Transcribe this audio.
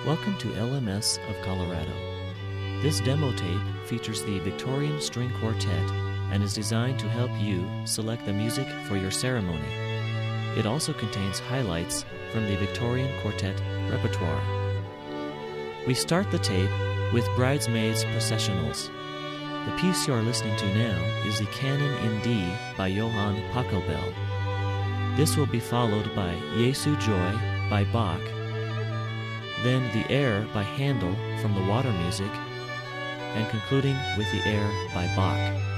Welcome to LMS of Colorado. This demo tape features the Victorian String Quartet and is designed to help you select the music for your ceremony. It also contains highlights from the Victorian Quartet repertoire. We start the tape with Bridesmaids Processionals. The piece you are listening to now is the Canon in D by Johann Pachelbel. This will be followed by Jesu Joy by Bach, then the air by Handel from the Water Music, and concluding with the air by Bach.